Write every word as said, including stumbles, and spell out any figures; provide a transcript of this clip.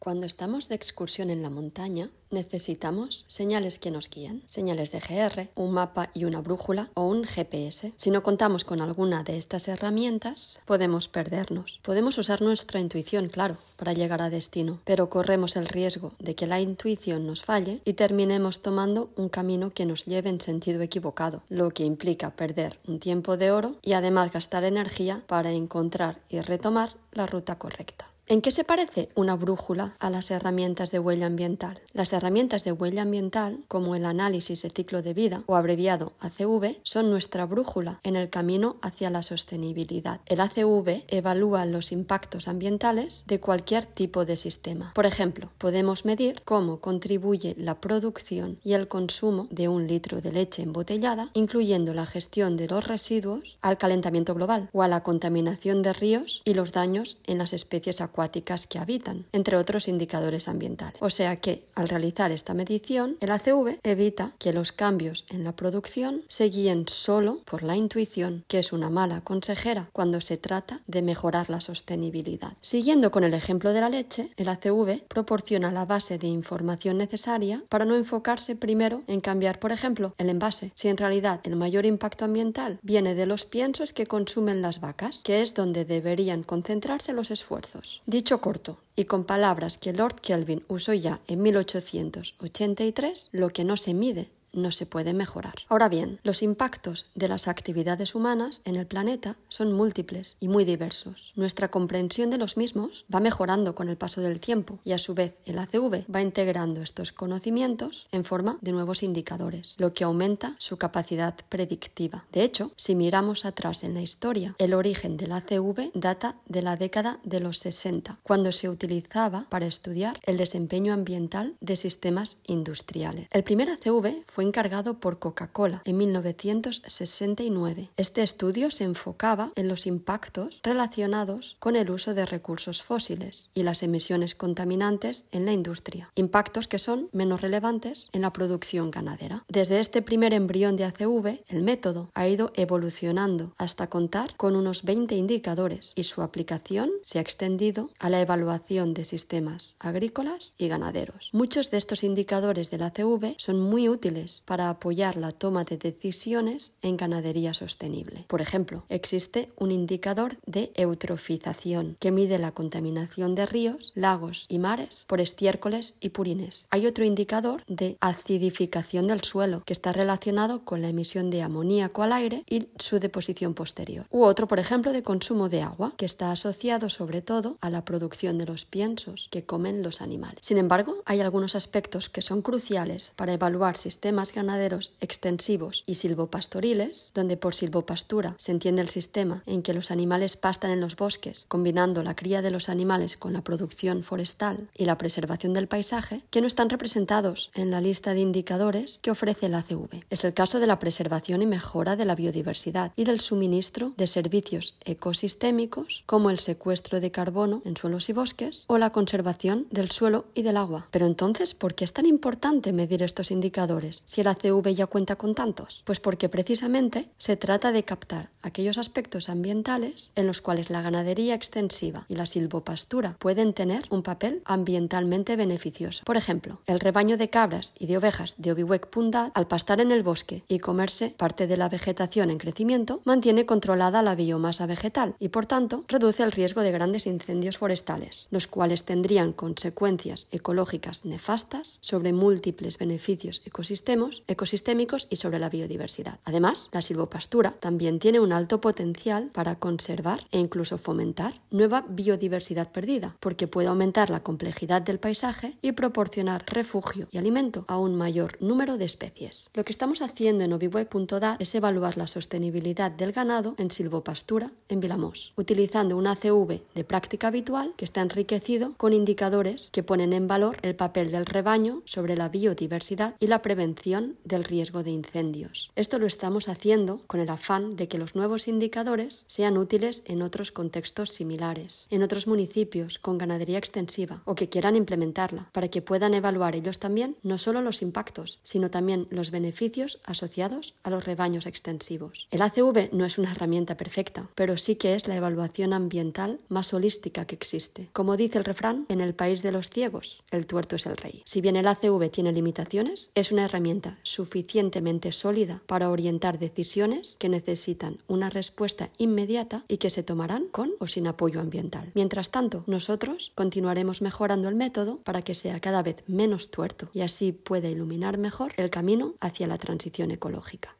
Cuando estamos de excursión en la montaña, necesitamos señales que nos guíen, señales de G R, un mapa y una brújula o un G P S. Si no contamos con alguna de estas herramientas, podemos perdernos. Podemos usar nuestra intuición, claro, para llegar a destino, pero corremos el riesgo de que la intuición nos falle y terminemos tomando un camino que nos lleve en sentido equivocado, lo que implica perder un tiempo de oro y además gastar energía para encontrar y retomar la ruta correcta. ¿En qué se parece una brújula a las herramientas de huella ambiental? Las herramientas de huella ambiental, como el análisis de ciclo de vida o abreviado A C V, son nuestra brújula en el camino hacia la sostenibilidad. El A C V evalúa los impactos ambientales de cualquier tipo de sistema. Por ejemplo, podemos medir cómo contribuye la producción y el consumo de un litro de leche embotellada, incluyendo la gestión de los residuos, al calentamiento global o a la contaminación de ríos y los daños en las especies acuáticas que habitan, entre otros indicadores ambientales. O sea que, al realizar esta medición, el A C V evita que los cambios en la producción se guíen solo por la intuición, que es una mala consejera cuando se trata de mejorar la sostenibilidad. Siguiendo con el ejemplo de la leche, el A C V proporciona la base de información necesaria para no enfocarse primero en cambiar, por ejemplo, el envase, si en realidad el mayor impacto ambiental viene de los piensos que consumen las vacas, que es donde deberían concentrarse los esfuerzos. Dicho corto, y con palabras que Lord Kelvin usó ya en mil ochocientos ochenta y tres, lo que no se mide no se puede mejorar. Ahora bien, los impactos de las actividades humanas en el planeta son múltiples y muy diversos. Nuestra comprensión de los mismos va mejorando con el paso del tiempo y a su vez el A C V va integrando estos conocimientos en forma de nuevos indicadores, lo que aumenta su capacidad predictiva. De hecho, si miramos atrás en la historia, el origen del A C V data de la década de los sesenta, cuando se utilizaba para estudiar el desempeño ambiental de sistemas industriales. El primer A C V fue encargado por Coca-Cola en mil novecientos sesenta y nueve. Este estudio se enfocaba en los impactos relacionados con el uso de recursos fósiles y las emisiones contaminantes en la industria, impactos que son menos relevantes en la producción ganadera. Desde este primer embrión de A C V, el método ha ido evolucionando hasta contar con unos veinte indicadores y su aplicación se ha extendido a la evaluación de sistemas agrícolas y ganaderos. Muchos de estos indicadores del A C V son muy útiles para apoyar la toma de decisiones en ganadería sostenible. Por ejemplo, existe un indicador de eutrofización que mide la contaminación de ríos, lagos y mares por estiércoles y purines. Hay otro indicador de acidificación del suelo que está relacionado con la emisión de amoníaco al aire y su deposición posterior. U otro, por ejemplo, de consumo de agua, que está asociado sobre todo a la producción de los piensos que comen los animales. Sin embargo, hay algunos aspectos que son cruciales para evaluar sistemas ganaderos extensivos y silvopastoriles, donde por silvopastura se entiende el sistema en que los animales pastan en los bosques, combinando la cría de los animales con la producción forestal y la preservación del paisaje, que no están representados en la lista de indicadores que ofrece el A C V. Es el caso de la preservación y mejora de la biodiversidad y del suministro de servicios ecosistémicos como el secuestro de carbono en suelos y bosques o la conservación del suelo y del agua. Pero entonces, ¿por qué es tan importante medir estos indicadores si el A C V ya cuenta con tantos? Pues porque precisamente se trata de captar aquellos aspectos ambientales en los cuales la ganadería extensiva y la silvopastura pueden tener un papel ambientalmente beneficioso. Por ejemplo, el rebaño de cabras y de ovejas de Obiwek Pundat, al pastar en el bosque y comerse parte de la vegetación en crecimiento, mantiene controlada la biomasa vegetal y, por tanto, reduce el riesgo de grandes incendios forestales, los cuales tendrían consecuencias ecológicas nefastas sobre múltiples beneficios ecosistémicos ecosistémicos y sobre la biodiversidad. Además, la silvopastura también tiene un alto potencial para conservar e incluso fomentar nueva biodiversidad perdida, porque puede aumentar la complejidad del paisaje y proporcionar refugio y alimento a un mayor número de especies. Lo que estamos haciendo en Obiwek punto dat es evaluar la sostenibilidad del ganado en silvopastura en Vilamós, utilizando un A C V de práctica habitual que está enriquecido con indicadores que ponen en valor el papel del rebaño sobre la biodiversidad y la prevención mitigación del riesgo de incendios. Esto lo estamos haciendo con el afán de que los nuevos indicadores sean útiles en otros contextos similares, en otros municipios con ganadería extensiva o que quieran implementarla, para que puedan evaluar ellos también no solo los impactos, sino también los beneficios asociados a los rebaños extensivos. El A C V no es una herramienta perfecta, pero sí que es la evaluación ambiental más holística que existe. Como dice el refrán, en el país de los ciegos, el tuerto es el rey. Si bien el A C V tiene limitaciones, es una herramienta suficientemente sólida para orientar decisiones que necesitan una respuesta inmediata y que se tomarán con o sin apoyo ambiental. Mientras tanto, nosotros continuaremos mejorando el método para que sea cada vez menos tuerto y así pueda iluminar mejor el camino hacia la transición ecológica.